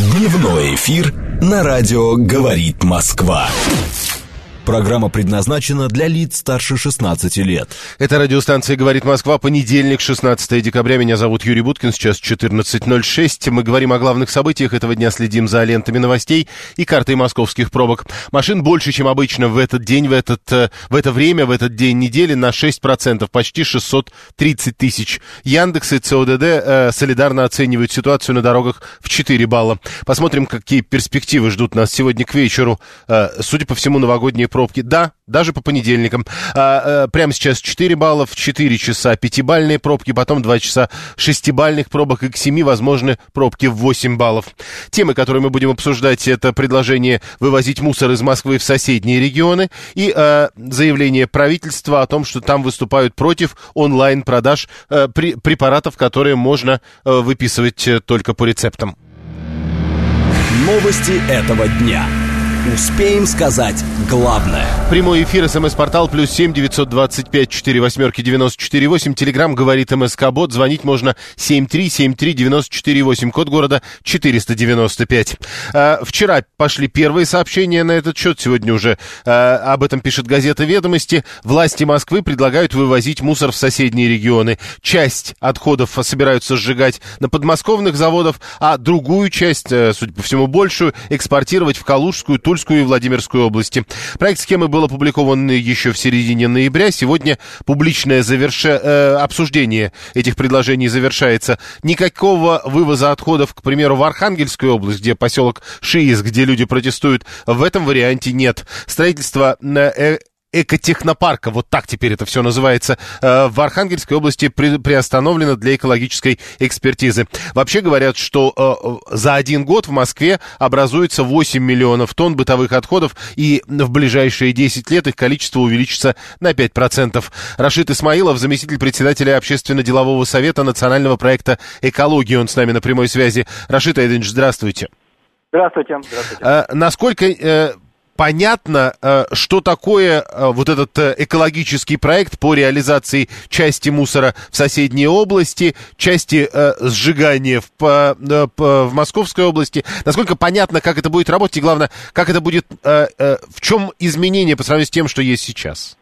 Дневной эфир на радио «Говорит Москва». Программа предназначена для лиц старше 16 лет. Это радиостанция «Говорит Москва», понедельник, 16 декабря. Меня зовут Юрий Буткин, сейчас 14:06. Мы говорим о главных событиях этого дня, следим за лентами новостей и картой московских пробок. Машин больше, чем обычно в этот день, в это время, в этот день недели на 6%, почти 630 тысяч. Яндекс и ЦОДД солидарно оценивают ситуацию на дорогах в 4 балла. Посмотрим, какие перспективы ждут нас сегодня к вечеру. Судя по всему, новогодние пробки. Да, даже по понедельникам. Прямо сейчас 4 балла, в 4 часа 5-бальные пробки, потом 2 часа 6-бальных пробок, и к 7 возможны пробки в 8 баллов. Темы, которые мы будем обсуждать, это предложение вывозить мусор из Москвы в соседние регионы и заявление правительства о том, что там выступают против онлайн-продаж препаратов, которые можно выписывать только по рецептам. Новости этого дня. Успеем сказать главное. Прямой эфир, СМС-портал, +7 925 48 94 8. Телеграм «Говорит МСК-бот». Звонить можно 7373948. Код города 495. Вчера пошли первые сообщения на этот счет. Сегодня уже об этом пишет газета «Ведомости». Власти Москвы предлагают вывозить мусор в соседние регионы. Часть отходов собираются сжигать на подмосковных заводах, а другую часть, судя по всему большую, экспортировать в Калужскую, Тульскую и Владимирскую области. Проект схемы был опубликован еще в середине ноября. Сегодня публичное обсуждение этих предложений завершается. Никакого вывоза отходов, к примеру, в Архангельскую область, где поселок Шиис, где люди протестуют, в этом варианте нет. Строительство экотехнопарка, вот так теперь это все называется, в Архангельской области приостановлено для экологической экспертизы. Вообще говорят, что за один год в Москве образуется 8 миллионов тонн бытовых отходов, и в ближайшие 10 лет их количество увеличится на 5%. Рашид Исмаилов, заместитель председателя Общественно-делового совета национального проекта «Экология», он с нами на прямой связи. Рашид Айдынович, здравствуйте. Здравствуйте. Насколько понятно, что такое вот этот экологический проект по реализации части мусора в соседней области, части сжигания в Московской области? Насколько понятно, как это будет работать, и главное, как это будет, в чем изменение по сравнению с тем, что есть сейчас?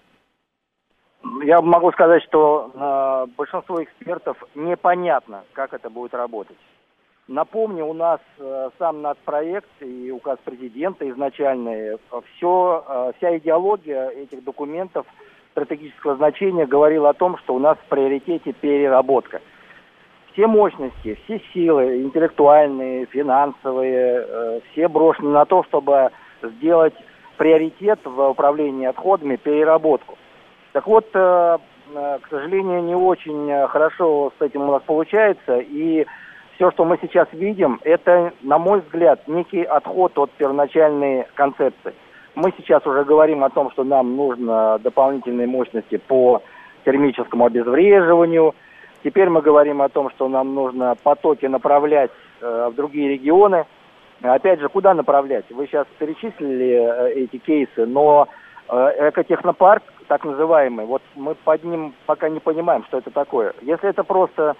Я могу сказать, что большинству экспертов непонятно, как это будет работать. Напомню, у нас сам нацпроект и указ президента изначальный, вся идеология этих документов стратегического значения говорила о том, что у нас в приоритете переработка. Все мощности, все силы, интеллектуальные, финансовые, все брошены на то, чтобы сделать приоритет в управлении отходами переработку. Так вот, к сожалению, не очень хорошо с этим у нас получается, и все, что мы сейчас видим, это, на мой взгляд, некий отход от первоначальной концепции. Мы сейчас уже говорим о том, что нам нужно дополнительные мощности по термическому обезвреживанию. Теперь мы говорим о том, что нам нужно потоки направлять в другие регионы. Опять же, куда направлять? Вы сейчас перечислили эти кейсы, но экотехнопарк, так называемый, вот мы под ним пока не понимаем, что это такое. Если это просто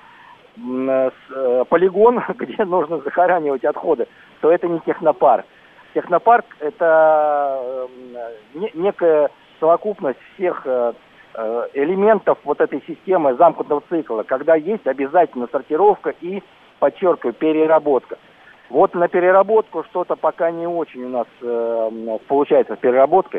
полигон, где нужно захоранивать отходы, то это не технопарк. Технопарк – это некая совокупность всех элементов вот этой системы замкнутого цикла, когда есть обязательно сортировка и, подчеркиваю, переработка. Вот на переработку что-то пока не очень у нас получается с переработкой.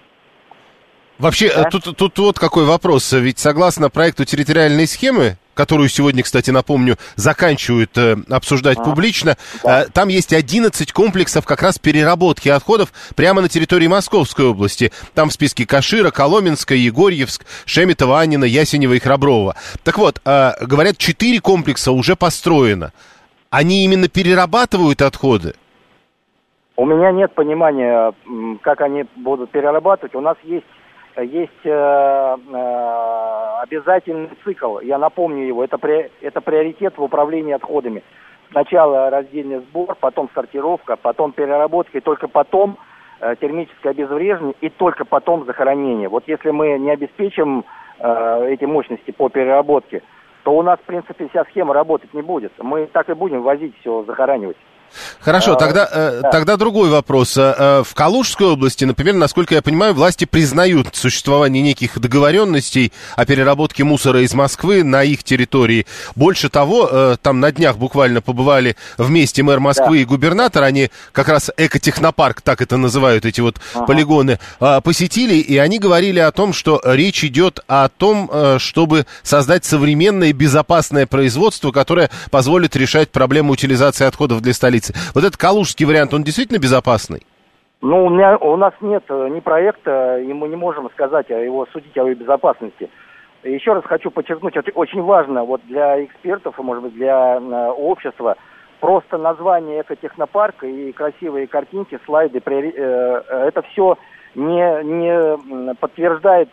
Вообще, да? Тут вот какой вопрос. Ведь согласно проекту территориальной схемы, которую сегодня, кстати, напомню, заканчивают обсуждать публично, да. Там есть 11 комплексов как раз переработки отходов прямо на территории Московской области. Там в списке Кашира, Коломенская, Егорьевск, Шеметова, Аннина, Ясенева и Храброва. Так вот, говорят, 4 комплекса уже построено. Они именно перерабатывают отходы? У меня нет понимания, как они будут перерабатывать. У нас есть обязательный цикл, я напомню его, это приоритет в управлении отходами. Сначала раздельный сбор, потом сортировка, потом переработка, и только потом термическое обезвреживание, и только потом захоронение. Вот если мы не обеспечим эти мощности по переработке, то у нас, в принципе, вся схема работать не будет. Мы так и будем возить все, захоранивать. Хорошо, тогда другой вопрос. В Калужской области, например, насколько я понимаю, власти признают существование неких договоренностей о переработке мусора из Москвы на их территории. Больше того, там на днях буквально побывали вместе мэр Москвы и губернатор, они как раз экотехнопарк, так это называют, эти вот полигоны, посетили, и они говорили о том, что речь идет о том, чтобы создать современное и безопасное производство, которое позволит решать проблему утилизации отходов для столицы. Вот этот калужский вариант, он действительно безопасный? Ну, у нас нет ни проекта, и мы не можем сказать судить о его безопасности. Еще раз хочу подчеркнуть, это очень важно вот для экспертов, и, может быть, для общества, просто название экотехнопарка и красивые картинки, слайды, это все не подтверждает,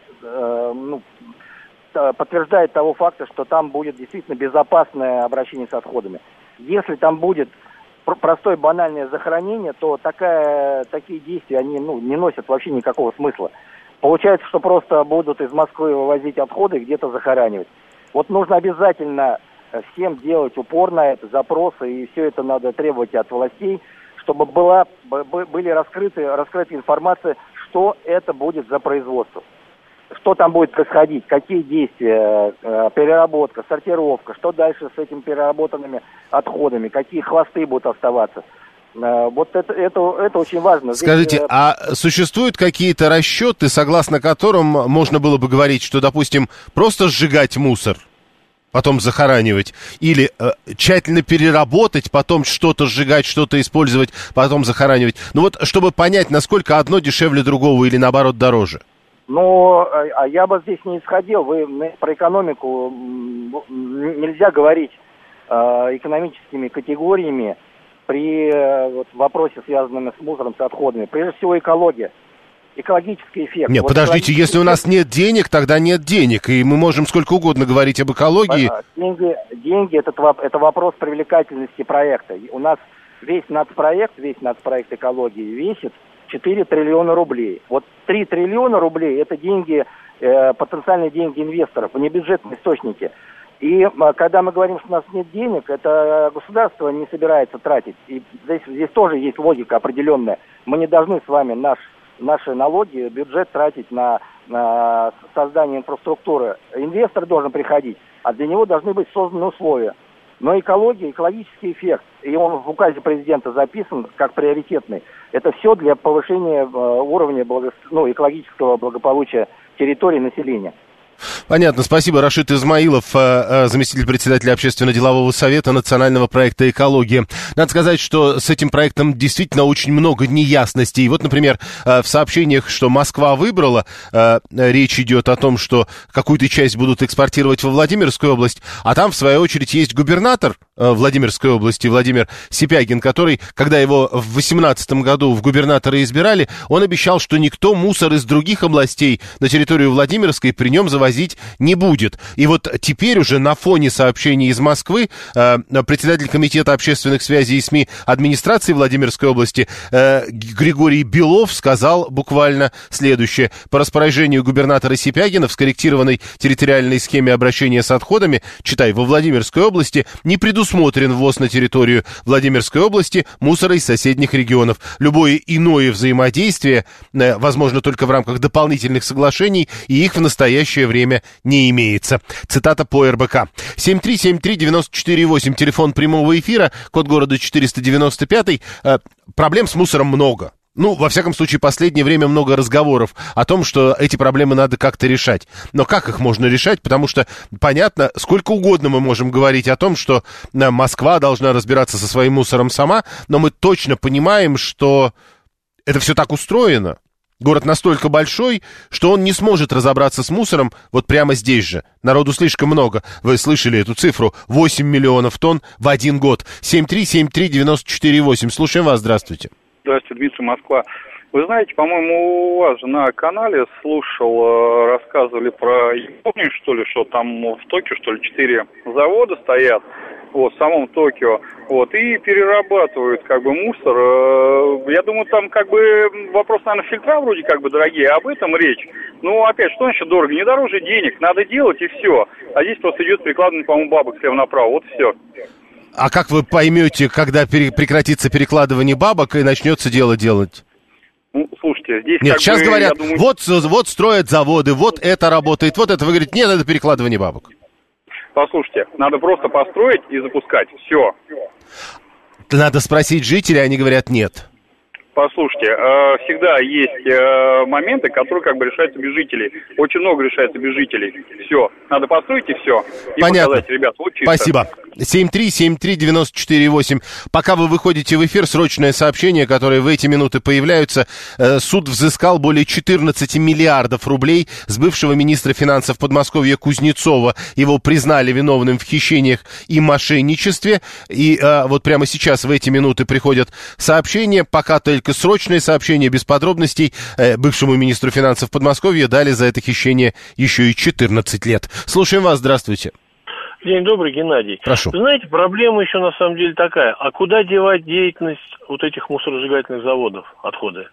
подтверждает того факта, что там будет действительно безопасное обращение с отходами. Если там будет простое банальное захоронение, то такие действия, они не носят вообще никакого смысла. Получается, что просто будут из Москвы вывозить отходы и где-то захоранивать. Вот нужно обязательно всем делать упор на это, запросы, и все это надо требовать от властей, чтобы были раскрыта информация, что это будет за производство. Что там будет происходить, какие действия, переработка, сортировка, что дальше с этими переработанными отходами, какие хвосты будут оставаться. Вот это очень важно. Скажите, а существуют какие-то расчеты, согласно которым можно было бы говорить, что, допустим, просто сжигать мусор, потом захоранивать, или тщательно переработать, потом что-то сжигать, что-то использовать, потом захоранивать? Ну вот, чтобы понять, насколько одно дешевле другого или, наоборот, дороже. Но я бы здесь не исходил. Про экономику нельзя говорить экономическими категориями при вопросе, связанном с мусором, с отходами. Прежде всего, экология. Экологический эффект. Нет, подождите, если у нас нет денег, тогда нет денег, и мы можем сколько угодно говорить об экологии. Деньги это вопрос привлекательности проекта. У нас весь нацпроект экологии весит 4 триллиона рублей. Вот 3 триллиона рублей это деньги, потенциальные деньги инвесторов, внебюджетные источники. И когда мы говорим, что у нас нет денег, это государство не собирается тратить. И здесь тоже есть логика определенная. Мы не должны с вами наши налоги, бюджет тратить на создание инфраструктуры. Инвестор должен приходить, а для него должны быть созданы условия. Но экология, экологический эффект, и он в указе президента записан как приоритетный, это все для повышения уровня экологического благополучия территории населения. Понятно, спасибо. Рашид Измаилов, заместитель председателя Общественно-делового совета национального проекта «Экология». Надо сказать, что с этим проектом действительно очень много неясностей. Вот, например, в сообщениях, что Москва выбрала, речь идет о том, что какую-то часть будут экспортировать во Владимирскую область, а там, в свою очередь, есть губернатор Владимирской области, Владимир Сипягин, который, когда его в 2018 году в губернаторы избирали, он обещал, что никто мусор из других областей на территорию Владимирской при нем завозить не будет. И вот теперь уже на фоне сообщений из Москвы председатель комитета общественных связей и СМИ администрации Владимирской области Григорий Белов сказал буквально следующее. По распоряжению губернатора Сипягина в скорректированной территориальной схеме обращения с отходами, читай, во Владимирской области, не предусмотрен ввоз на территорию Владимирской области мусора из соседних регионов. Любое иное взаимодействие возможно только в рамках дополнительных соглашений, и их в настоящее время не имеется. Цитата по РБК. 7373948, телефон прямого эфира, код города 495. Проблем с мусором много. Ну, во всяком случае, последнее время много разговоров о том, что эти проблемы надо как-то решать. Но как их можно решать? Потому что, понятно, сколько угодно мы можем говорить о том, что Москва должна разбираться со своим мусором сама, но мы точно понимаем, что это все так устроено. Город настолько большой, что он не сможет разобраться с мусором вот прямо здесь же. Народу слишком много. Вы слышали эту цифру? 8 миллионов тонн в один год. 7373948. Слушаем вас. Здравствуйте. Здравствуйте, Дмитрий, Москва. Вы знаете, по-моему, у вас же на канале слушал, рассказывали про Японию, что ли, что там в Токио, что ли, 4 завода стоят. В самом Токио, и перерабатывают, мусор. Я думаю, там, вопрос, наверное, фильтра вроде дорогие, об этом речь. Ну, опять, что значит дорого? Не дороже денег, надо делать и все. А здесь просто идет прикладывание, по-моему, бабок слева направо, вот и все. А как вы поймете, когда прекратится перекладывание бабок и начнется дело делать? Ну, слушайте, здесь... Нет, сейчас бы, говорят, думаю... вот строят заводы, вот это работает, вот это. Вы говорите, нет, это перекладывание бабок. Послушайте, надо просто построить и запускать. Все. Надо спросить жителей, они говорят нет. Послушайте, всегда есть моменты, которые как бы решаются без жителей. Очень много решается без жителей. Все. Надо построить и все. И понятно. Показать, ребят, вот чисто. Спасибо. 7373948. Пока вы выходите в эфир, срочное сообщение, которое в эти минуты появляются. Суд взыскал более 14 миллиардов рублей с бывшего министра финансов Подмосковья Кузнецова. Его признали виновным в хищениях и мошенничестве. И вот прямо сейчас в эти минуты приходят сообщения. Пока только срочное сообщение без подробностей. Бывшему министру финансов Подмосковья дали за это хищение еще и 14 лет. Слушаем вас, здравствуйте. День добрый, Геннадий. Прошу. Вы знаете, проблема еще на самом деле такая. А куда девать деятельность вот этих мусоросжигательных заводов, отходы?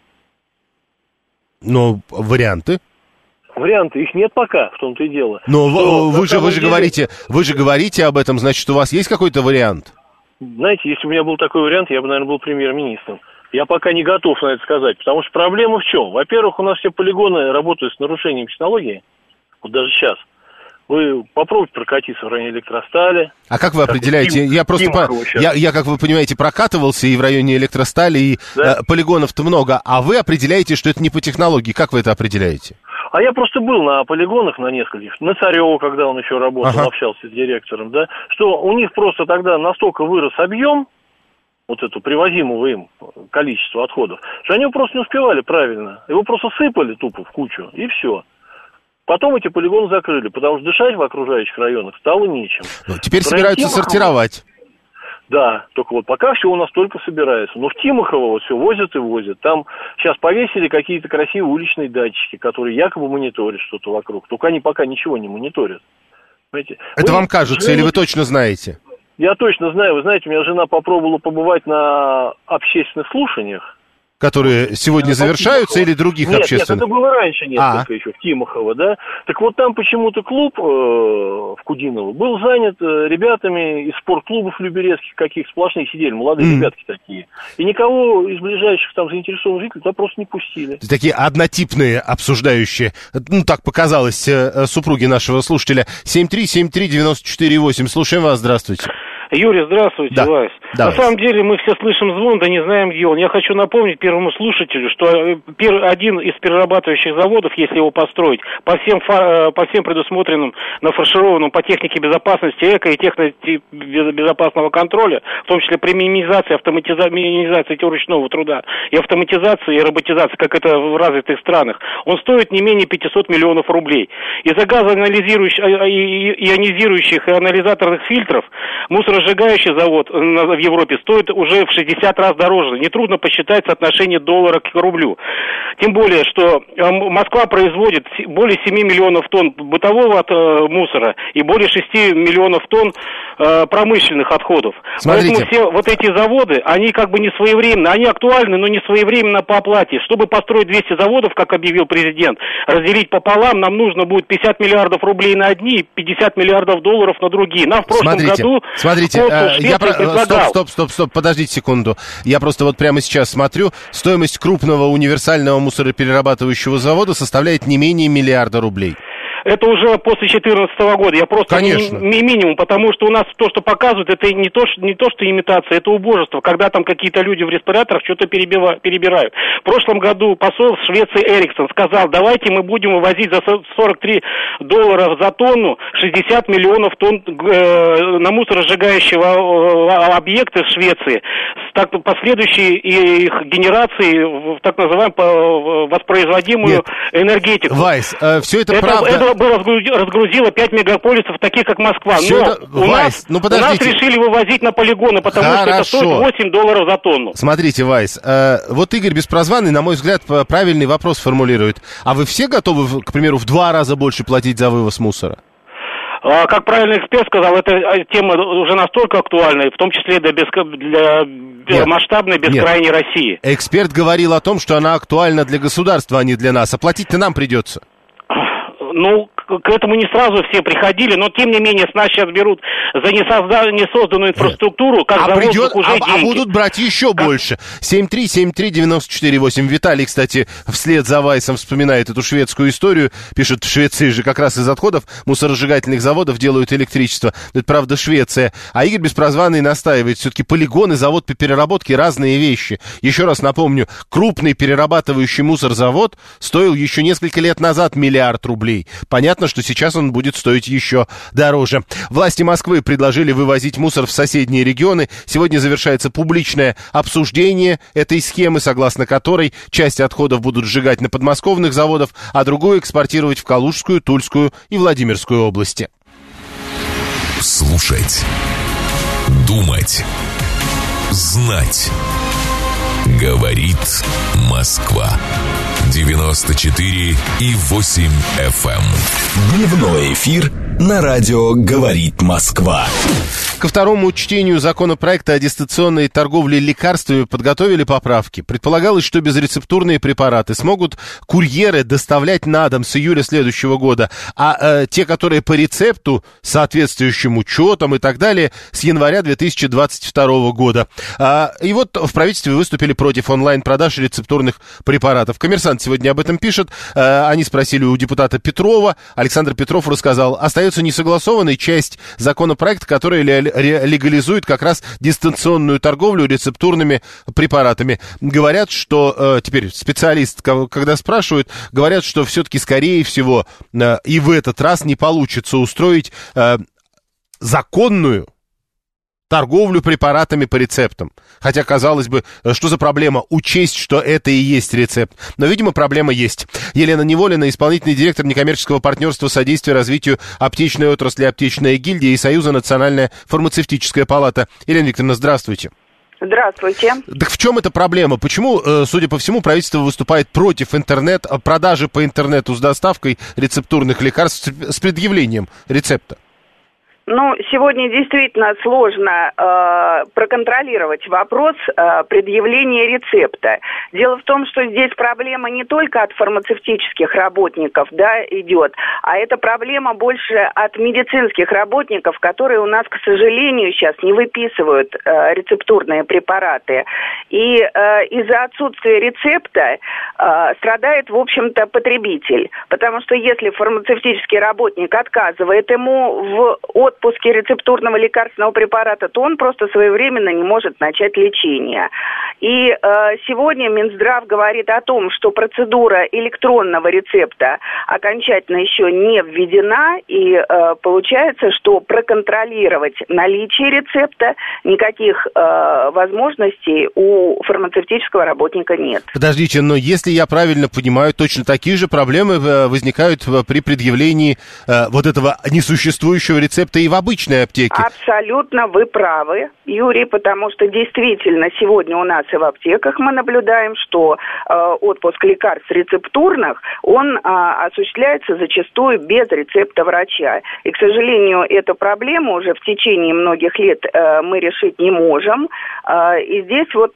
Ну, варианты? Варианты, их нет пока, в том-то и дело. Но вы же деле... говорите об этом, значит, у вас есть какой-то вариант? Знаете, если бы у меня был такой вариант, я бы, наверное, был премьер-министром. Я пока не готов на это сказать, потому что проблема в чем? Во-первых, у нас все полигоны работают с нарушением технологии, вот даже сейчас. Вы попробуйте прокатиться в районе Электростали. А как вы определяете? Я как вы понимаете, прокатывался и в районе Электростали, и да? Полигонов-то много, а вы определяете, что это не по технологии. Как вы это определяете? А я просто был на полигонах на нескольких, на Царёва, когда он еще работал, общался с директором, да, что у них просто тогда настолько вырос объем, вот это привозимого им количество отходов, что они его просто не успевали правильно. Его просто сыпали тупо в кучу, и все. Потом эти полигоны закрыли, потому что дышать в окружающих районах стало нечем. Теперь собираются сортировать. Да, только вот пока все у нас только собирается. Но в Тимохово вот все возят и возят. Там сейчас повесили какие-то красивые уличные датчики, которые якобы мониторят что-то вокруг. Только они пока ничего не мониторят. Понимаете? Это вам кажется или вы точно знаете? Я точно знаю. Вы знаете, у меня жена попробовала побывать на общественных слушаниях. Которые сегодня завершаются или других общественных? Нет, это было раньше несколько еще, в Тимохово, да. Так вот там почему-то клуб в Кудиново был занят ребятами из спортклубов люберецких, каких сплошных сидели, молодые ребятки такие. И никого из ближайших там заинтересованных жителей туда просто не пустили. Такие однотипные, обсуждающие, ну так показалось супруги нашего слушателя. 7373948. Слушаем вас, здравствуйте. Юрий, здравствуйте, да. Вась. Давай. На самом деле мы все слышим звон, да не знаем, где он. Я хочу напомнить первому слушателю, что один из перерабатывающих заводов, если его построить, по всем предусмотренным, нафаршированным по технике безопасности, эко и технике безопасного контроля, в том числе при минимизации, минимизации ручного труда и автоматизации и роботизации, как это в развитых странах, он стоит не менее 500 миллионов рублей. Из-за ионизирующих и анализаторных фильтров мусоросжигающий завод в Европе стоит уже в 60 раз дороже. Нетрудно посчитать соотношение доллара к рублю. Тем более, что Москва производит более 7 миллионов тонн бытового мусора и более 6 миллионов тонн промышленных отходов. Смотрите. Поэтому все вот эти заводы, они как бы не своевременно, они актуальны, но не своевременно по оплате. Чтобы построить 200 заводов, как объявил президент, разделить пополам, нам нужно будет 50 миллиардов рублей на одни и 50 миллиардов долларов на другие. Нам в прошлом году... Смотрите, стоп, подождите секунду. Я просто вот прямо сейчас смотрю, стоимость крупного универсального мусороперерабатывающего завода составляет не менее миллиарда рублей. Это уже после 2014 года. Я просто минимум, потому что у нас то, что показывают, это не то, что имитация, это убожество, когда там какие-то люди в респираторах что-то перебирают. В прошлом году посол Швеции Эриксон сказал, давайте мы будем вывозить за $43 за тонну 60 миллионов тонн на мусоросжигающего объекта в Швеции с последующей их генерацией в так называемую воспроизводимую энергетику. Вайс, все это правда. Это разгрузило 5 мегаполисов, таких как Москва. Но у нас решили вывозить на полигоны, потому что это стоит $8 за тонну. Смотрите, Вайс, вот Игорь Беспрозванный, на мой взгляд, правильный вопрос формулирует. А вы все готовы, к примеру, в 2 раза больше платить за вывоз мусора? Как правильно эксперт сказал, эта тема уже настолько актуальна, в том числе для масштабной бескрайней России. Эксперт говорил о том, что она актуальна для государства, а не для нас. А платить-то нам придется. Ну, к этому не сразу все приходили, но тем не менее с нас сейчас берут за несозданную инфраструктуру, как за воздух уже деньги. А будут брать еще больше. 7373948. Виталий, кстати, вслед за Вайсом вспоминает эту шведскую историю. Пишет, в Швеции же как раз из отходов мусоросжигательных заводов делают электричество. Это, правда, Швеция. А Игорь Беспрозванный настаивает, все-таки полигон и завод по переработке разные вещи. Еще раз напомню, крупный перерабатывающий мусорзавод стоил еще несколько лет назад 1 миллиард рублей. Понятно, что сейчас он будет стоить еще дороже. Власти Москвы предложили вывозить мусор в соседние регионы. Сегодня завершается публичное обсуждение этой схемы, согласно которой часть отходов будут сжигать на подмосковных заводах, а другую экспортировать в Калужскую, Тульскую и Владимирскую области. Слушать, думать, знать. Говорит Москва. 94,8 FM. Дневной эфир на радио «Говорит Москва». Ко второму чтению законопроекта о дистанционной торговле лекарствами подготовили поправки. Предполагалось, что безрецептурные препараты смогут курьеры доставлять на дом с июля следующего года, а те, которые по рецепту, соответствующим учетам и так далее, с января 2022 года. И вот в правительстве выступили против онлайн-продаж рецептурных препаратов. «Коммерсант» сегодня об этом пишет. Они спросили у депутата Петрова. Александр Петров рассказал, остается несогласованной часть законопроекта, которая легализует как раз дистанционную торговлю рецептурными препаратами. Говорят, что теперь специалист, когда спрашивают, говорят, что все-таки, скорее всего, и в этот раз не получится устроить законную торговлю препаратами по рецептам. Хотя, казалось бы, что за проблема учесть, что это и есть рецепт. Но, видимо, проблема есть. Елена Неволина, исполнительный директор некоммерческого партнерства содействия развитию аптечной отрасли «Аптечная гильдия» и Союза «Национальная фармацевтическая палата». Елена Викторовна, здравствуйте. Здравствуйте. Так в чем эта проблема? Почему, судя по всему, правительство выступает против продажи по интернету с доставкой рецептурных лекарств с предъявлением рецепта? Ну, сегодня действительно сложно проконтролировать вопрос предъявления рецепта. Дело в том, что здесь проблема не только от фармацевтических работников, да, идет, а это проблема больше от медицинских работников, которые у нас, к сожалению, сейчас не выписывают рецептурные препараты. И из-за отсутствия рецепта страдает, в общем-то, потребитель. Потому что если фармацевтический работник отказывает ему в отпуске рецептурного лекарственного препарата, то он просто своевременно не может начать лечение. И сегодня Минздрав говорит о том, что процедура электронного рецепта окончательно еще не введена, и получается, что проконтролировать наличие рецепта никаких возможностей у фармацевтического работника нет. Подождите, но если я правильно понимаю, точно такие же проблемы возникают при предъявлении вот этого несуществующего рецепта и в обычной аптеке. Абсолютно вы правы, Юрий, потому что действительно сегодня у нас и в аптеках мы наблюдаем, что отпуск лекарств рецептурных, он осуществляется зачастую без рецепта врача. И, к сожалению, эту проблему уже в течение многих лет мы решить не можем. И здесь вот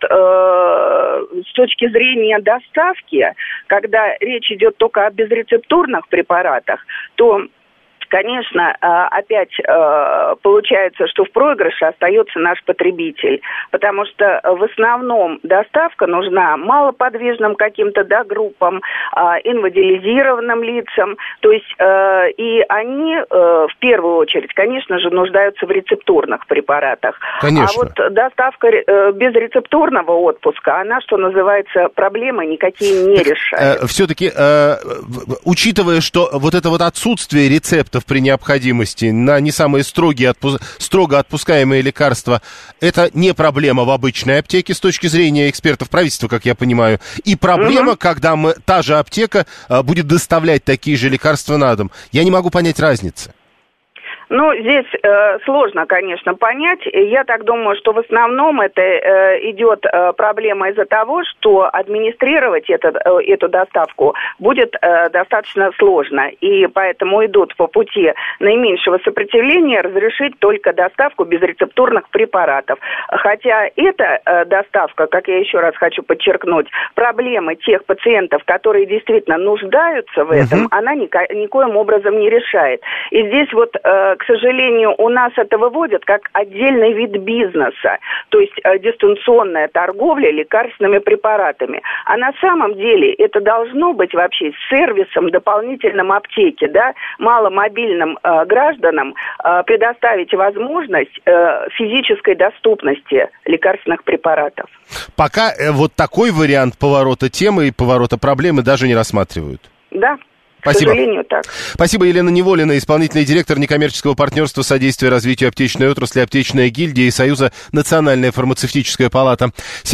с точки зрения доставки, когда речь идет только о безрецептурных препаратах, то конечно, опять получается, что в проигрыше остается наш потребитель, потому что в основном доставка нужна малоподвижным каким-то группам, инвалидизированным лицам, то есть и они в первую очередь, конечно же, нуждаются в рецептурных препаратах. Конечно. А вот доставка без рецептурного отпуска, она, что называется, проблемы никакие не решает. Все-таки, учитывая, что вот это вот отсутствие рецептов при необходимости на не самые строго отпускаемые лекарства, это не проблема в обычной аптеке с точки зрения экспертов правительства, как я понимаю, и проблема, когда та же аптека будет доставлять такие же лекарства на дом. Я не могу понять разницы. Ну, здесь сложно, конечно, понять. Я так думаю, что в основном это идет проблема из-за того, что администрировать эту доставку будет достаточно сложно. И поэтому идут по пути наименьшего сопротивления разрешить только доставку безрецептурных препаратов. Хотя эта доставка, как я еще раз хочу подчеркнуть, проблемы тех пациентов, которые действительно нуждаются в этом, она никоим образом не решает. И здесь вот, к сожалению, у нас это выводят как отдельный вид бизнеса, то есть дистанционная торговля лекарственными препаратами. А на самом деле это должно быть вообще сервисом дополнительным аптеки, да, маломобильным гражданам предоставить возможность физической доступности лекарственных препаратов. Пока вот такой вариант поворота темы и поворота проблемы даже не рассматривают. Да. Спасибо. К сожалению, так. Спасибо, Елена Неволина, исполнительный директор некоммерческого партнерства содействия развитию аптечной отрасли, аптечная гильдия и Союза Национальная фармацевтическая палата.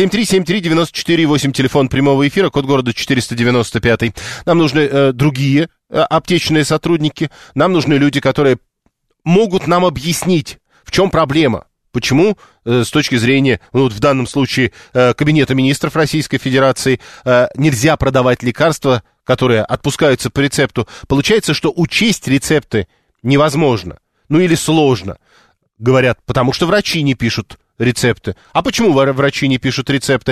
7373948, телефон прямого эфира, код города 495. Нам нужны другие аптечные сотрудники, нам нужны люди, которые могут нам объяснить, в чем проблема. Почему, с точки зрения, вот в данном случае, Кабинета министров Российской Федерации, нельзя продавать лекарства, которые отпускаются по рецепту? Получается, что учесть рецепты невозможно, ну или сложно. Говорят, потому что врачи не пишут рецепты. А почему врачи не пишут рецепты?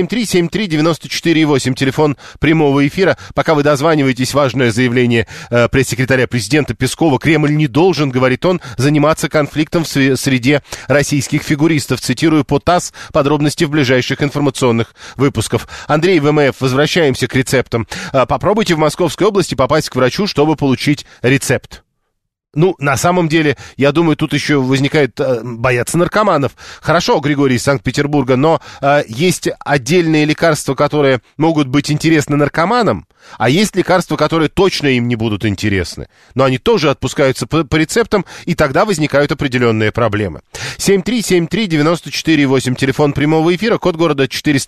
7373948, телефон прямого эфира. Пока вы дозваниваетесь, важное заявление пресс-секретаря президента Пескова. Кремль не должен, говорит он, заниматься конфликтом в среде российских фигуристов. Цитирую по ТАСС, подробности в ближайших информационных выпусках. Андрей, ВМФ, возвращаемся к рецептам. Попробуйте в Московской области попасть к врачу, чтобы получить рецепт. Ну, на самом деле, я думаю, тут еще возникает бояться наркоманов. Хорошо, Григорий из Санкт-Петербурга, но есть отдельные лекарства, которые могут быть интересны наркоманам, а есть лекарства, которые точно им не будут интересны. Но они тоже отпускаются по рецептам, и тогда возникают определенные проблемы. 7373948, телефон прямого эфира, код города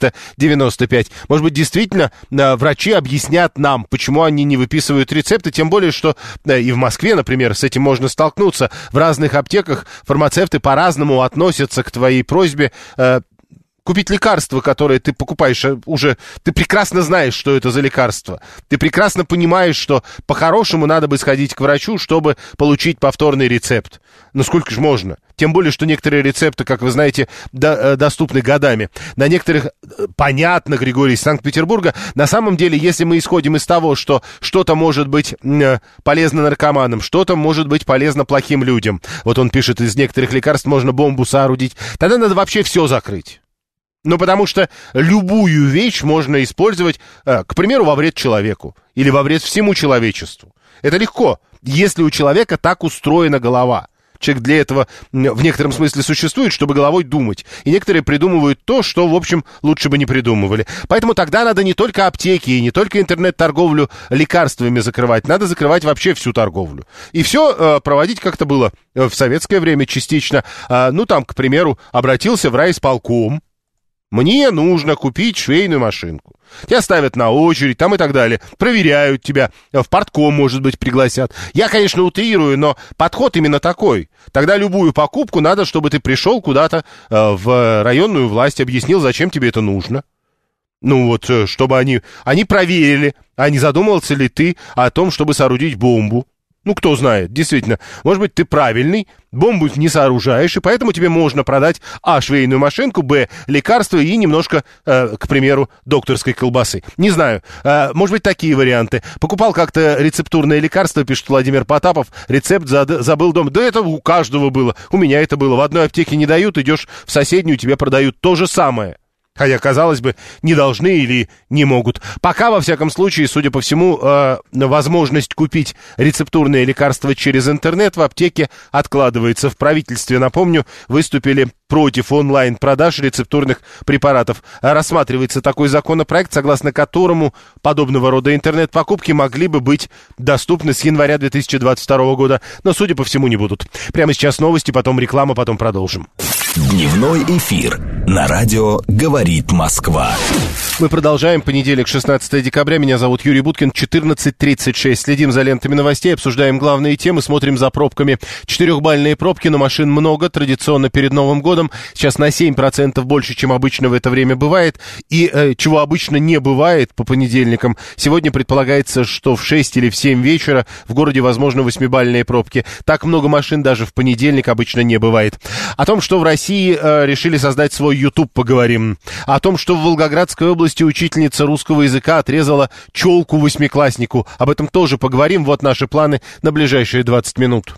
495. Может быть, действительно, врачи объяснят нам, почему они не выписывают рецепты, тем более, что и в Москве, например, с этим можно столкнуться. В разных аптеках фармацевты по-разному относятся к твоей просьбе купить лекарства, которые ты покупаешь уже. Ты прекрасно знаешь, что это за лекарство. Ты прекрасно понимаешь, что по-хорошему надо бы сходить к врачу, чтобы получить повторный рецепт. Но сколько же можно? Тем более, что некоторые рецепты, как вы знаете, доступны годами. На некоторых, понятно, Григорий из Санкт-Петербурга, на самом деле, если мы исходим из того, что что-то может быть полезно наркоманам, что-то может быть полезно плохим людям, вот он пишет, из некоторых лекарств можно бомбу соорудить, тогда надо вообще все закрыть. Ну, потому что любую вещь можно использовать, к примеру, во вред человеку или во вред всему человечеству. Это легко, если у человека так устроена голова. Человек для этого в некотором смысле существует, чтобы головой думать. И некоторые придумывают то, что, в общем, лучше бы не придумывали. Поэтому тогда надо не только аптеки и не только интернет-торговлю лекарствами закрывать, надо закрывать вообще всю торговлю. И все проводить как-то было в советское время частично. Ну, там, к примеру, обратился в райисполком. Мне нужно купить швейную машинку. Тебя ставят на очередь, там и так далее. Проверяют тебя, в партком, может быть, пригласят. Я, конечно, утрирую, но подход именно такой. Тогда любую покупку надо, чтобы ты пришел куда-то в районную власть, объяснил, зачем тебе это нужно. Ну вот, чтобы они проверили, а не задумывался ли ты о том, чтобы соорудить бомбу. Ну, кто знает, действительно, может быть, ты правильный, бомбу не сооружаешь, и поэтому тебе можно продать а. швейную машинку, б. лекарства и немножко, к примеру, докторской колбасы. Не знаю, может быть, такие варианты. Покупал как-то рецептурное лекарство, пишет Владимир Потапов, рецепт забыл дома. Да это у каждого было, у меня это было. В одной аптеке не дают, идешь в соседнюю, тебе продают то же самое. Хотя, казалось бы, не должны или не могут. Пока, во всяком случае, судя по всему, возможность купить рецептурные лекарства через интернет в аптеке откладывается. В правительстве, напомню, выступили против онлайн-продаж рецептурных препаратов. Рассматривается такой законопроект, согласно которому подобного рода интернет-покупки могли бы быть доступны с января 2022 года. Но, судя по всему, не будут. Прямо сейчас новости, потом реклама, потом продолжим. Дневной эфир на радио «Говорит Москва». Мы продолжаем. Понедельник, 16 декабря. Меня зовут Юрий Буткин. 14:36. Следим за лентами новостей, обсуждаем главные темы, смотрим за пробками. 4-бальные пробки, но машин много. Традиционно перед Новым годом. Сейчас на 7% больше, чем обычно в это время бывает. И чего обычно не бывает по понедельникам. Сегодня предполагается, что в 6 или в 7 вечера в городе возможны 8-бальные пробки. Так много машин даже в понедельник обычно не бывает. О том, что в России решили создать свой YouTube, поговорим. О том, что в Волгоградской области учительница русского языка отрезала челку 8-класснику. Об этом тоже поговорим. Вот наши планы на ближайшие 20 минут.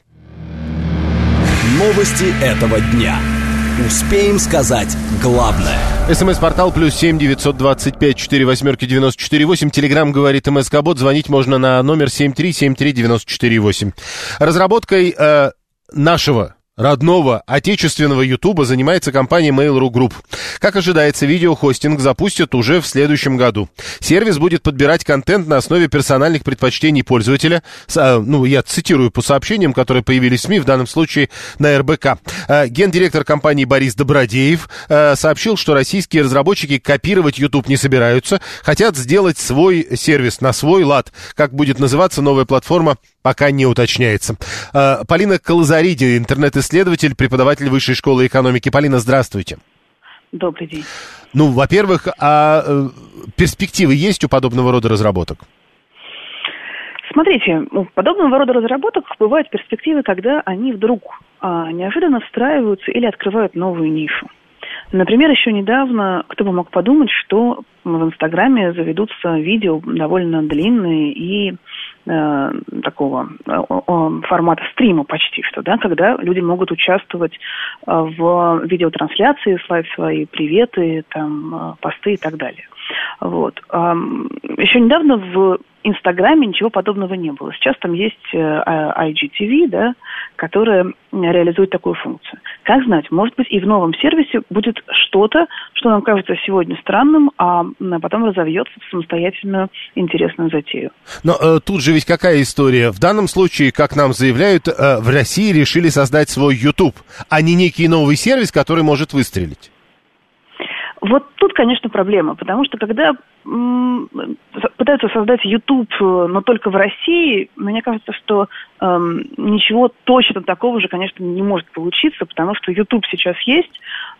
Новости этого дня. Успеем сказать главное. СМС-портал +7 925 48 94 8. Телеграм говорит МСК-бот. Звонить можно на номер 7373 94 8. Разработкой нашего родного отечественного Ютуба занимается компания Mail.ru Group. Как ожидается, видеохостинг запустят уже в следующем году. Сервис будет подбирать контент на основе персональных предпочтений пользователя. Я цитирую по сообщениям, которые появились в СМИ, в данном случае на РБК. Гендиректор компании Борис Добродеев сообщил, что российские разработчики копировать YouTube не собираются, хотят сделать свой сервис на свой лад. Как будет называться новая платформа, пока не уточняется. Полина Колозариди, интернет-исследователь, преподаватель Высшей школы экономики. Полина, здравствуйте. Добрый день. Во-первых, перспективы есть у подобного рода разработок? Смотрите, у подобного рода разработок бывают перспективы, когда они вдруг неожиданно встраиваются или открывают новую нишу. Например, еще недавно кто бы мог подумать, что в Инстаграме заведутся видео довольно длинные и такого формата стрима почти что, да, когда люди могут участвовать в видеотрансляции, слать свои приветы, посты и так далее. Вот. Еще недавно в Инстаграме ничего подобного не было. Сейчас там есть IGTV, да, которая реализует такую функцию. Как знать, может быть, и в новом сервисе будет что-то, что нам кажется сегодня странным, а потом разовьется в самостоятельную интересную затею. Но тут же ведь какая история? В данном случае, как нам заявляют, в России решили создать свой YouTube, а не некий новый сервис, который может выстрелить. Вот тут, конечно, проблема, потому что когда пытаются создать YouTube, но только в России, мне кажется, что ничего точно такого же, конечно, не может получиться, потому что YouTube сейчас есть,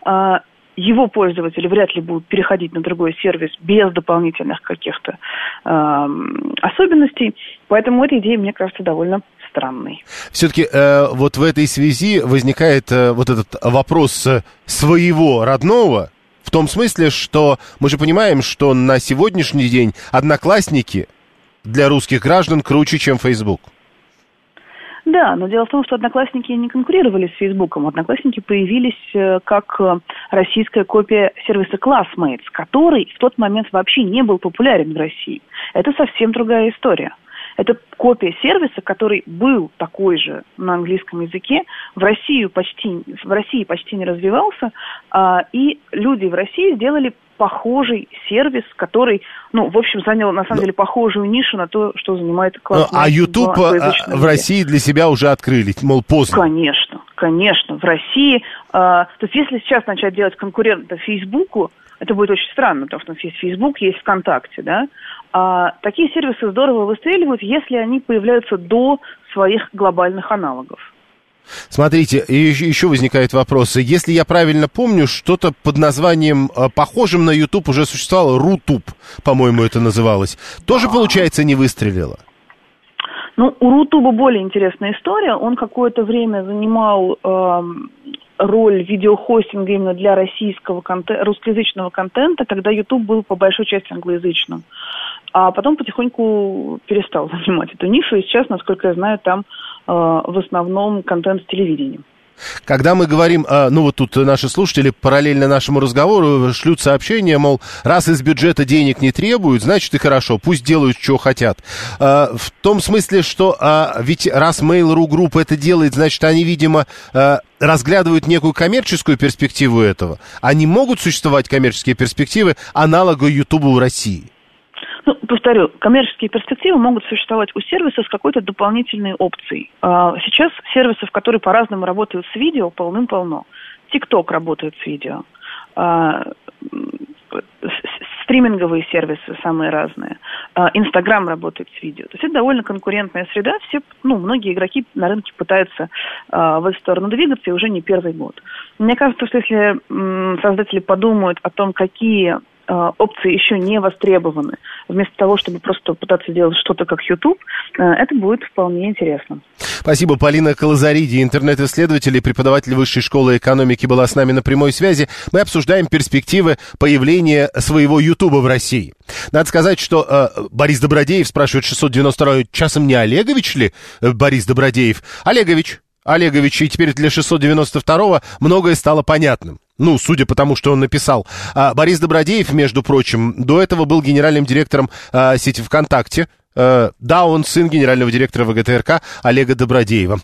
его пользователи вряд ли будут переходить на другой сервис без дополнительных каких-то особенностей, поэтому эта идея, мне кажется, довольно странной. Все-таки вот в этой связи возникает вот этот вопрос своего родного, в том смысле, что мы же понимаем, что на сегодняшний день Одноклассники для русских граждан круче, чем Facebook. Да, но дело в том, что Одноклассники не конкурировали с Фейсбуком. Одноклассники появились как российская копия сервиса Classmates, который в тот момент вообще не был популярен в России. Это совсем другая история. Это копия сервиса, который был такой же на английском языке, в России почти не развивался, и люди в России сделали похожий сервис, который, в общем, занял, на самом деле, похожую нишу на то, что занимает класс. А YouTube в России для себя уже открыли, мол, поздно. Конечно. В России, то есть если сейчас начать делать конкурента Фейсбуку, это будет очень странно, потому что у нас есть Facebook, есть ВКонтакте, да. Такие сервисы здорово выстреливают, если они появляются до своих глобальных аналогов. Смотрите, еще возникает вопрос. Если я правильно помню, что-то под названием, похожим на YouTube, уже существовало, Рутуб, по-моему, это называлось. Тоже, получается, не выстрелило? У Рутуба более интересная история. Он какое-то время занимал роль видеохостинга именно для русскоязычного контента, когда YouTube был по большой части англоязычным. А потом потихоньку перестал занимать эту нишу, и сейчас, насколько я знаю, там в основном контент с телевидением. Когда мы говорим, вот тут наши слушатели параллельно нашему разговору шлют сообщения, мол, раз из бюджета денег не требуют, значит и хорошо, пусть делают, что хотят. В том смысле, что ведь раз Mail.ru Group это делает, значит, они, видимо, разглядывают некую коммерческую перспективу этого. А не могут существовать коммерческие перспективы аналога Ютуба в России? Повторю, коммерческие перспективы могут существовать у сервиса с какой-то дополнительной опцией. Сейчас сервисов, которые по-разному работают с видео, полным-полно. TikTok работает с видео. Стриминговые сервисы самые разные. Инстаграм работает с видео. То есть это довольно конкурентная среда. Многие игроки на рынке пытаются в эту сторону двигаться, и уже не первый год. Мне кажется, что если создатели подумают о том, какие опции еще не востребованы, вместо того, чтобы просто пытаться делать что-то как YouTube, это будет вполне интересно. Спасибо. Полина Колозариди, интернет-исследователь и преподаватель Высшей школы экономики, была с нами на прямой связи. Мы обсуждаем перспективы появления своего YouTube в России. Надо сказать, что Борис Добродеев спрашивает 692-й, часом не Олегович ли Борис Добродеев? Олегович, и теперь для 692-го многое стало понятным. Судя по тому, что он написал. Борис Добродеев, между прочим, до этого был генеральным директором сети ВКонтакте. Да, он сын генерального директора ВГТРК Олега Добродеева.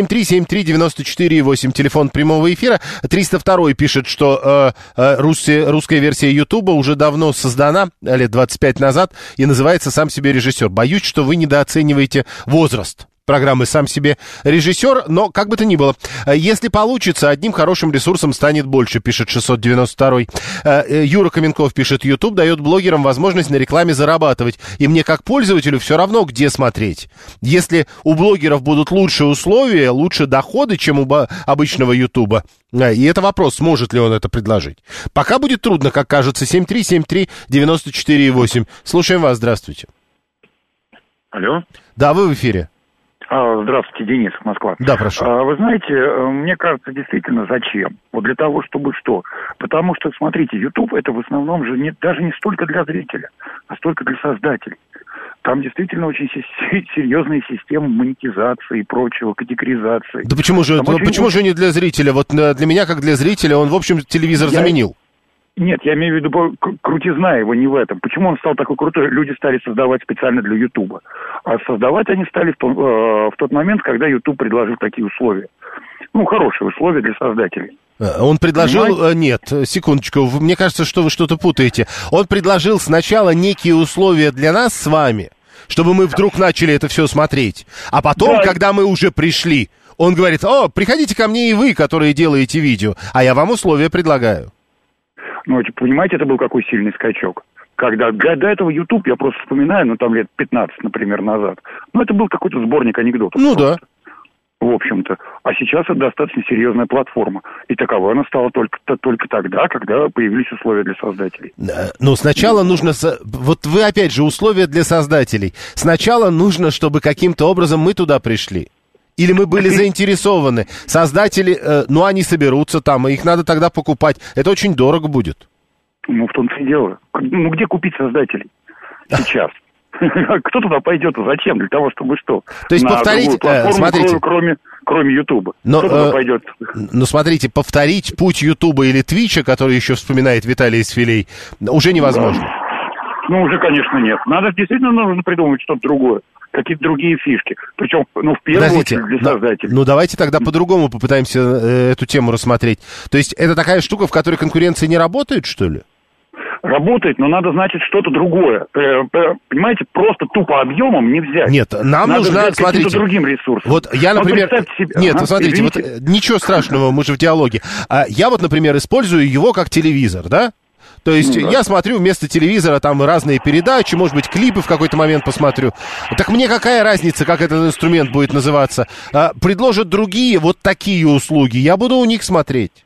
7373948, телефон прямого эфира. 302-й пишет, что русская версия Ютуба уже давно создана, лет 25 назад, и называется «Сам себе режиссер». Боюсь, что вы недооцениваете возраст программы «Сам себе режиссер», но как бы то ни было. Если получится, одним хорошим ресурсом станет больше, пишет 692-й. Юра Каменков пишет, YouTube дает блогерам возможность на рекламе зарабатывать, и мне как пользователю все равно, где смотреть. Если у блогеров будут лучшие условия, лучше доходы, чем у обычного YouTube, и это вопрос, сможет ли он это предложить. Пока будет трудно, как кажется. 7373948. Слушаем вас, здравствуйте. Алло. Да, вы в эфире. Здравствуйте, Денис, Москва. Да, прошу. Вы знаете, мне кажется, действительно, зачем? Вот для того, чтобы что? Потому что, смотрите, YouTube это в основном же даже не столько для зрителя, а столько для создателей. Там действительно очень серьезные системы монетизации и прочего, категоризации. Да почему же не для зрителя? Вот для меня, как для зрителя, он, в общем, телевизор заменил. Нет, я имею в виду крутизна его не в этом. Почему он стал такой крутой? Люди стали создавать специально для Ютуба. А создавать они стали в тот момент, когда Ютуб предложил такие условия. Хорошие условия для создателей. Он предложил... Понимаете? Нет, секундочку. Мне кажется, что вы что-то путаете. Он предложил сначала некие условия для нас с вами, чтобы мы вдруг начали это все смотреть. А потом, когда мы уже пришли, он говорит, приходите ко мне и вы, которые делаете видео, а я вам условия предлагаю. Понимаете, это был какой сильный скачок. Когда до этого YouTube, я просто вспоминаю, там лет 15, например, назад. Это был какой-то сборник анекдотов. Да. В общем-то. А сейчас это достаточно серьезная платформа. И таковой она стала только тогда, когда появились условия для создателей. Но сначала нужно... Вот вы, опять же, условия для создателей. Сначала нужно, чтобы каким-то образом мы туда пришли. Или мы были заинтересованы. Создатели, они соберутся там, и их надо тогда покупать. Это очень дорого будет. В том-то и дело. Где купить создателей сейчас? Кто туда пойдет? Зачем? Для того, чтобы что? То есть повторить... Смотрите. Кроме Ютуба. Кто туда пойдет? Смотрите, повторить путь Ютуба или Твича, который еще вспоминает Виталий Исфилей, уже невозможно. Уже, конечно, нет. Нужно придумать что-то другое. Какие-то другие фишки. Причем, в первую очередь для создателей. Давайте тогда по-другому попытаемся эту тему рассмотреть. То есть это такая штука, в которой конкуренция не работает, что ли? Работает, но надо, что-то другое. Понимаете, просто тупо объемом не взять. Нет, нам надо нужно, смотрите, другим ресурсом. Вот я, например... Смотрите, ничего страшного, мы же в диалоге. Я например, использую его как телевизор, да? То есть я смотрю вместо телевизора там разные передачи, может быть, клипы в какой-то момент посмотрю. Так мне какая разница, как этот инструмент будет называться? Предложат другие вот такие услуги, я буду у них смотреть.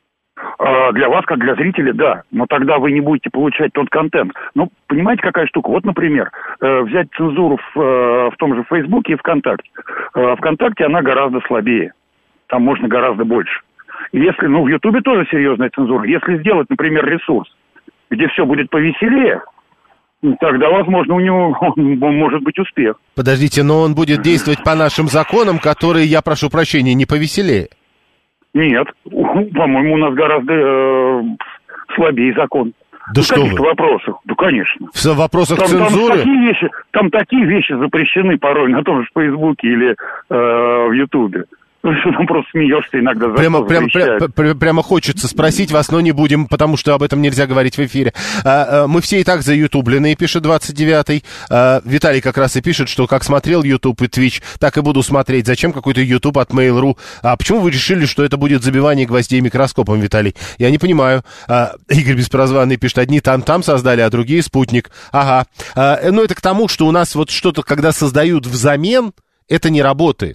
Для вас, как для зрителя, да. Но тогда вы не будете получать тот контент. Понимаете, какая штука? Вот, например, взять цензуру в том же Фейсбуке и ВКонтакте. ВКонтакте она гораздо слабее. Там можно гораздо больше. Если, в Ютубе тоже серьезная цензура. Если сделать, например, ресурс, где все будет повеселее, тогда, возможно, у него может быть успех. Подождите, но он будет действовать по нашим законам, которые, я прошу прощения, не повеселее? Нет, по-моему, у нас гораздо слабее закон. Да что вы? В каких-то вопросах, да, конечно. В вопросах цензуры? Там такие вещи запрещены порой на том же Фейсбуке или в Ютубе. Там просто смеешься иногда. Прямо хочется спросить вас, но не будем, потому что об этом нельзя говорить в эфире. Мы все и так заютубленные, пишет 29-й. Виталий как раз и пишет, что как смотрел YouTube и Twitch, так и буду смотреть. Зачем какой-то YouTube от Mail.ru? А почему вы решили, что это будет забивание гвоздей микроскопом, Виталий? Я не понимаю. Игорь Беспрозванный пишет, одни там создали, а другие спутник. Ага. Ну, это к тому, что у нас вот что-то, когда создают взамен, это не работает.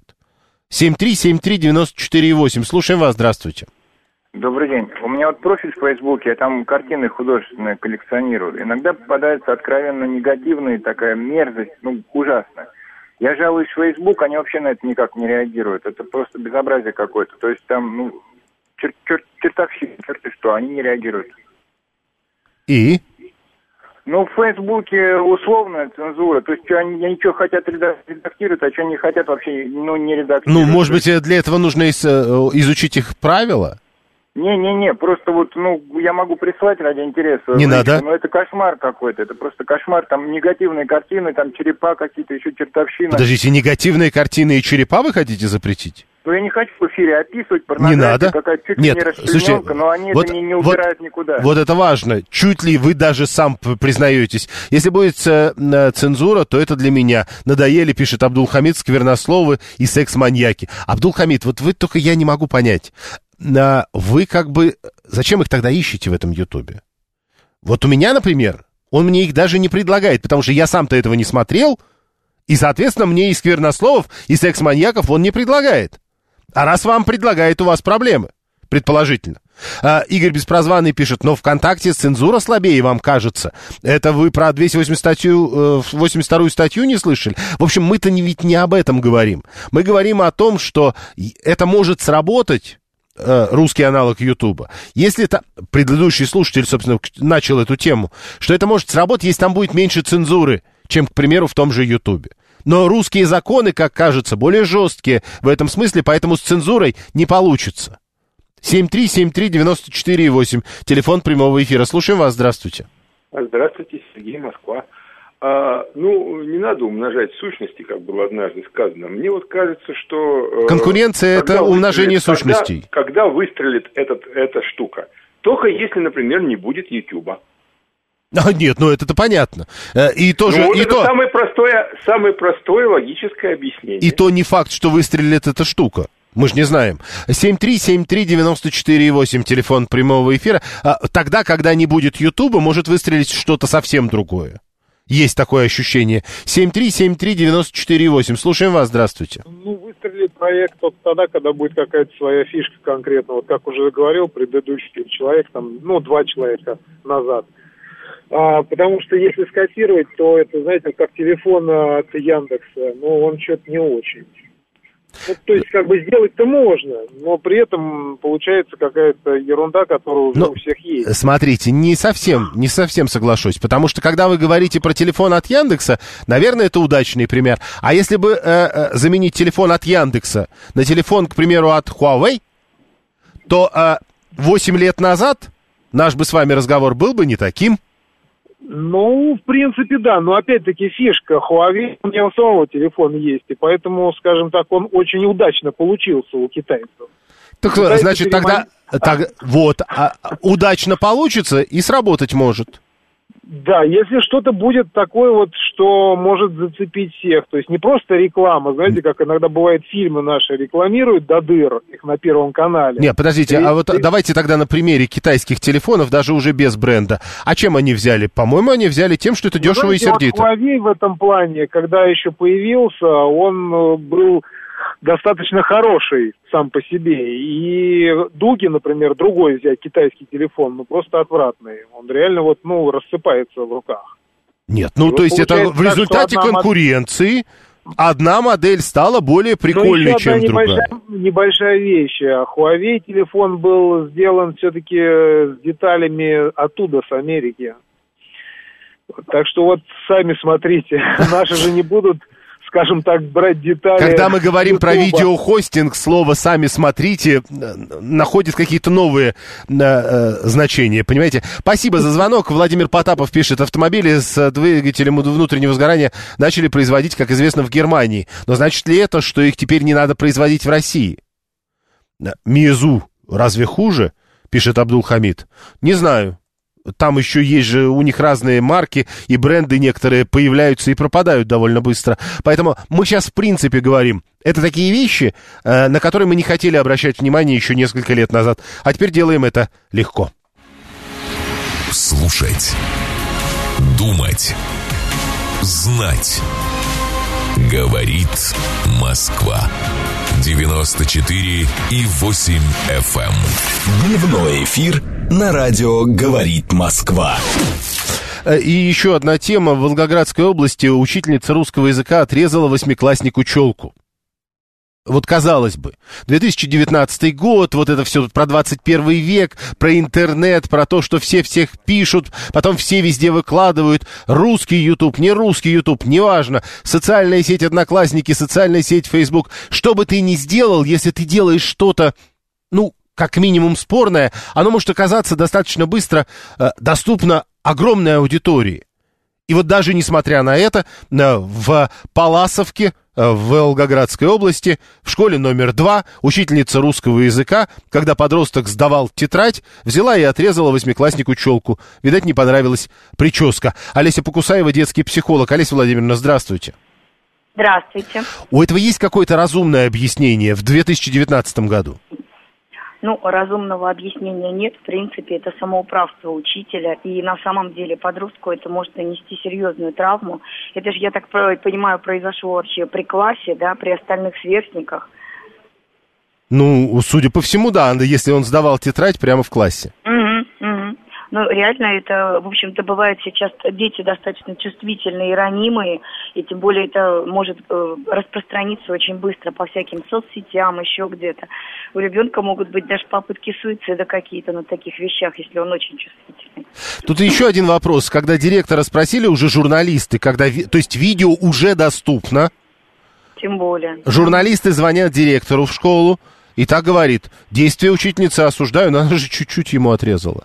7373948. Слушаем вас, здравствуйте. Добрый день. У меня вот профиль в Фейсбуке, я там картины художественные коллекционирую. Иногда попадается откровенно негативная такая мерзость, ужасная. Я жалуюсь в Фейсбук, они вообще на это никак не реагируют. Это просто безобразие какое-то. То есть там, чертовщина, черти что, они не реагируют. И? В Фейсбуке условная цензура. То есть, они ничего хотят редактировать, а что не хотят вообще, не редактировать. Может быть, для этого нужно изучить их правила? Не, просто я могу прислать ради интереса. Не надо. Но это кошмар какой-то, это просто кошмар. Там негативные картины, там черепа какие-то, еще чертовщина. Подождите, негативные картины и черепа вы хотите запретить? Я не хочу в эфире описывать порнографию, не надо. Какая чуть ли не расчлененка, но они это не убирают никуда. Вот это важно. Чуть ли вы даже сам признаетесь. Если будет цензура, то это для меня. Надоели, пишет Абдулхамид, сквернословы и секс-маньяки. Абдулхамид, вот вы только я не могу понять. Вы зачем их тогда ищете в этом Ютубе? Вот у меня, например, он мне их даже не предлагает, потому что я сам-то этого не смотрел, и, соответственно, мне и сквернословов, и секс-маньяков он не предлагает. А раз вам предлагает, у вас проблемы, предположительно. Игорь Беспрозванный пишет, но ВКонтакте цензура слабее, вам кажется. Это вы про 282-ю статью не слышали? В общем, мы-то ведь не об этом говорим. Мы говорим о том, что это может сработать, русский аналог Ютуба. Если предыдущий слушатель, собственно, начал эту тему, что это может сработать, если там будет меньше цензуры, чем, к примеру, в том же Ютубе. Но русские законы, как кажется, более жесткие в этом смысле, поэтому с цензурой не получится. 7373948, телефон прямого эфира. Слушаем вас, здравствуйте. Здравствуйте, Сергей, Москва. Не надо умножать сущности, как было однажды сказано. Мне вот кажется, что... Конкуренция — это умножение сущностей. Когда выстрелит эта штука? Только если, например, не будет Ютуба. Нет, это-то понятно. И тоже, это самое простое логическое объяснение. И то не факт, что выстрелит эта штука. Мы же не знаем. 7373948, телефон прямого эфира. Тогда, когда не будет Ютуба, может выстрелить что-то совсем другое. Есть такое ощущение. 7373948. Слушаем вас, здравствуйте. Выстрелит проект тогда, когда будет какая-то своя фишка конкретно. Вот как уже говорил предыдущий человек, 2 человека назад. Потому что если скопировать, то это, знаете, как телефон от Яндекса, он что-то не очень. То есть, сделать-то можно, но при этом получается какая-то ерунда, которая уже у всех есть. Смотрите, не совсем соглашусь, потому что, когда вы говорите про телефон от Яндекса, наверное, это удачный пример. А если бы заменить телефон от Яндекса на телефон, к примеру, от Huawei, то 8 лет назад наш бы с вами разговор был бы не таким. В принципе, да. Но, опять-таки, фишка Huawei, у меня у самого телефон есть, и поэтому, скажем так, он очень удачно получился у китайцев. Так, значит, тогда удачно получится и сработать может. Да, если что-то будет такое что может зацепить всех, то есть не просто реклама, знаете, как иногда бывает фильмы наши рекламируют до дыр, их на Первом канале. Нет, подождите, давайте тогда на примере китайских телефонов, даже уже без бренда. А чем они взяли? По-моему, они взяли тем, что это дешево и сердито. Huawei в этом плане, когда еще появился, он был достаточно хороший сам по себе. И Дуги, например, другой взять китайский телефон, просто отвратный. Он реально рассыпается в руках. Нет, то есть это в результате конкуренции одна модель стала более прикольной, чем другая. Небольшая вещь. Huawei телефон был сделан все-таки с деталями оттуда, с Америки. Так что сами смотрите. Наши же не будут, скажем так, брать детали. Когда мы говорим про видеохостинг, слово «сами смотрите» находит какие-то новые значения, понимаете? Спасибо за звонок. Владимир Потапов пишет, автомобили с двигателем внутреннего сгорания начали производить, как известно, в Германии. Но значит ли это, что их теперь не надо производить в России? Миезу разве хуже? Пишет Абдулхамид. Не знаю. Там еще есть же у них разные марки, и бренды некоторые появляются и пропадают довольно быстро. Поэтому мы сейчас в принципе говорим, это такие вещи, на которые мы не хотели обращать внимание еще несколько лет назад. А теперь делаем это легко. Слушать. Думать. Знать. Говорит Москва. 94,8 FM. Дневной эфир на радио «Говорит Москва». И еще одна тема. В Волгоградской области учительница русского языка отрезала 8-класснику челку. Вот казалось бы, 2019 год, вот это все про 21 век, про интернет, про то, что все всех пишут, потом все везде выкладывают, русский YouTube, не русский YouTube, неважно, социальная сеть Одноклассники, социальная сеть Facebook. Что бы ты ни сделал, если ты делаешь что-то, ну, как минимум спорное, оно может оказаться достаточно быстро доступно огромной аудитории. И вот даже несмотря на это, в Паласовке, в Волгоградской области, в школе номер 2, учительница русского языка, когда подросток сдавал тетрадь, взяла и отрезала 8-класснику челку. Видать, не понравилась прическа. Олеся Покусаева, детский психолог. Олеся Владимировна, здравствуйте. Здравствуйте. У этого есть какое-то разумное объяснение в 2019 году? Ну, разумного объяснения нет. В принципе, это самоуправство учителя. И на самом деле подростку это может нанести серьезную травму. Это же, я так понимаю, произошло вообще при классе, да, при остальных сверстниках. Ну, судя по всему, да, если он сдавал тетрадь прямо в классе. Ну, реально это, в общем-то, бывает сейчас, дети достаточно чувствительные и ранимые, и тем более это может распространиться очень быстро по всяким соцсетям, еще где-то. У ребенка могут быть даже попытки суицида какие-то на таких вещах, если он очень чувствительный. Тут еще один вопрос. Когда директора спросили уже журналисты, то есть видео уже доступно. Тем более. Журналисты звонят директору в школу и так говорит: действия учительницы осуждаю, но она же чуть-чуть ему отрезала.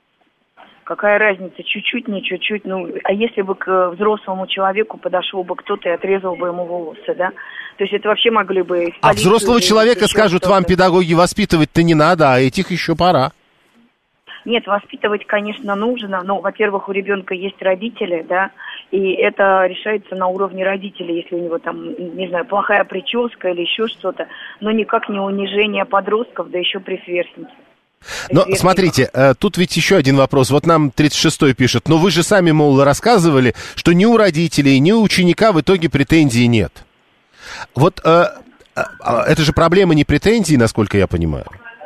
Какая разница, чуть-чуть, не чуть-чуть, ну, а если бы к взрослому человеку подошел бы кто-то и отрезал бы ему волосы, да? То есть это вообще могли бы... А взрослого человека скажут, вам, педагоги, воспитывать-то не надо, а этих еще пора. Нет, воспитывать, конечно, нужно, но, во-первых, у ребенка есть родители, да, и это решается на уровне родителей, если у него там, не знаю, плохая прическа или еще что-то, но никак не унижение подростков, да еще при сверстнике. Но смотрите, тут ведь еще один вопрос. Вот нам 36-й пишет: но вы же сами, мол, рассказывали, что ни у родителей, ни у ученика в итоге претензий нет. Вот это же проблема не претензий, насколько я понимаю.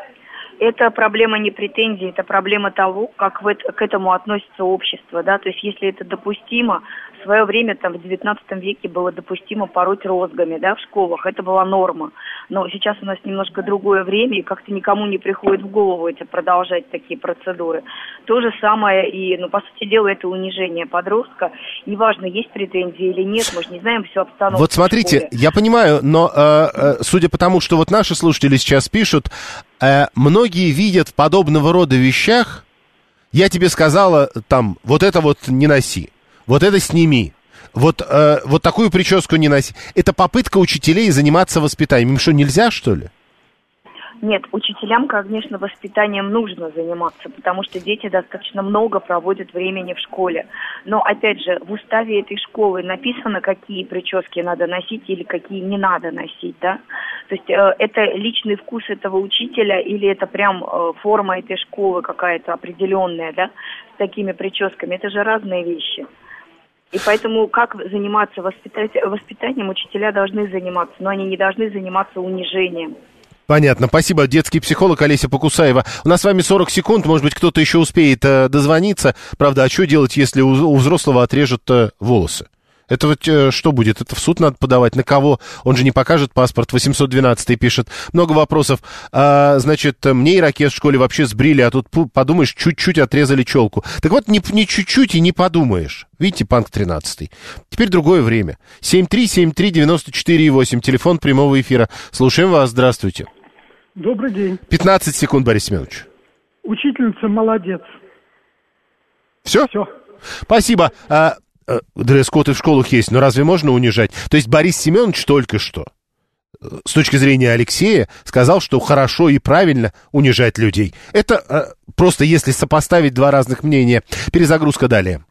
Это проблема не претензий, это проблема того, как к этому относится общество, да, то есть если это допустимо, в свое время, там, в 19 веке было допустимо пороть розгами, да, в школах, это была норма, но сейчас у нас немножко другое время, и как-то никому не приходит в голову продолжать такие процедуры. То же самое и, ну, по сути дела, это унижение подростка, неважно, есть претензии или нет, мы же не знаем всю обстановку. Вот смотрите, я понимаю, но судя по тому, что вот наши слушатели сейчас пишут, многие видят в подобного рода вещах: я тебе сказала, там, вот это вот не носи, вот это сними, вот такую прическу не носи. Это попытка учителей заниматься воспитанием. Им что, нельзя, что ли? Нет, учителям, конечно, воспитанием нужно заниматься, потому что дети достаточно много проводят времени в школе. Но, опять же, в уставе этой школы написано, какие прически надо носить или какие не надо носить, да? То есть это личный вкус этого учителя или это прям форма этой школы какая-то определенная, да, с такими прическами. Это же разные вещи. И поэтому как заниматься воспитанием учителя должны заниматься, но они не должны заниматься унижением. Понятно, спасибо. Детский психолог Олеся Покусаева. У нас с вами 40 секунд, может быть, кто-то еще успеет дозвониться. Правда, а что делать, если у взрослого отрежут волосы? Это вот что будет? Это в суд надо подавать? На кого? Он же не покажет паспорт. 812 пишет. Много вопросов. Значит, мне ирокез в школе вообще сбрили, а тут, подумаешь, чуть-чуть отрезали челку. Так вот, не чуть-чуть и не подумаешь. Видите, Панк 13. Теперь другое время. 7373948, телефон прямого эфира. Слушаем вас, здравствуйте. Добрый день. 15 секунд, Борис Семенович. Учительница молодец. Все? Все. Спасибо. Дресс-код и в школах есть, но разве можно унижать? То есть Борис Семенович только что с точки зрения Алексея, сказал, что хорошо и правильно унижать людей. Это просто если сопоставить два разных мнения. Перезагрузка далее.